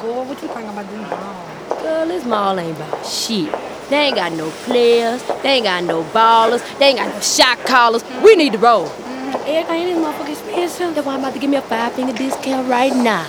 boy. What you think about these balls? Girl, this mall ain't about shit. They ain't got no players, they ain't got no ballers, they ain't got no shot callers. We need to roll. Everything in this motherfucker expensive. That's why I'm about to give me a 5-finger discount right now.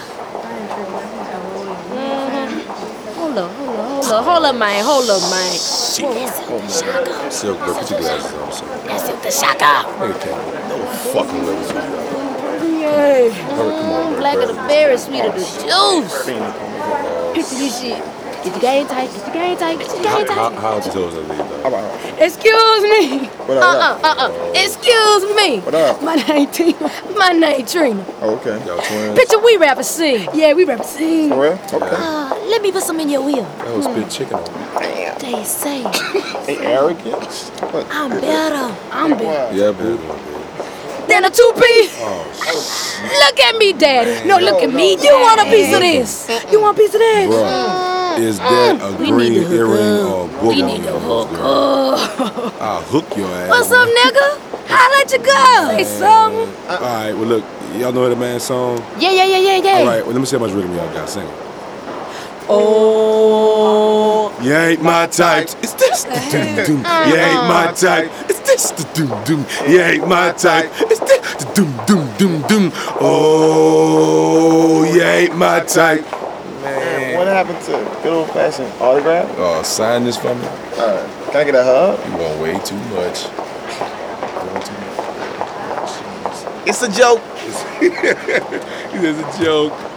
Hold up, man. Shit. Silk, bro, put your glasses on, son. That's it, the shaka. Nigga can't no fucking way with you. Yay. Come on, bro. Black of the berry, sweet of the juice. Picture this shit. Get your game tight, How old you told us to leave, though? Excuse me. What up? Excuse me. What up? My name Tina. My name Trina. Oh, okay. Y'all twins? Picture we rapper sing. Yeah, we represent. For real? Okay. Let me put some in your ear. That was spit chicken on me. They say Hey, arrogant? What? I'm better. Yeah, boo. Than a 2-piece. Oh, Look at me, daddy. No, look at me. You want a piece of this? You want a piece of this? Bruh, is that a We need green to hook earring up. or a booger? We need to hook up. I'll hook your ass. What's up, nigga? I'll let you go. Say something. All right, well, look, y'all know the man's song? Yeah. All right, well, let me see how much rhythm y'all got. Sing it. Oh. You ain't my type. It's this the doom doom. You ain't my type. It's this the doom doom. You ain't my type. It's this the doom doom doom doom. Oh, you ain't my type. Man, what happened to good old fashioned autograph? Oh, sign this for me. Can I get a hug? You want way too much. It's a joke. It's a joke.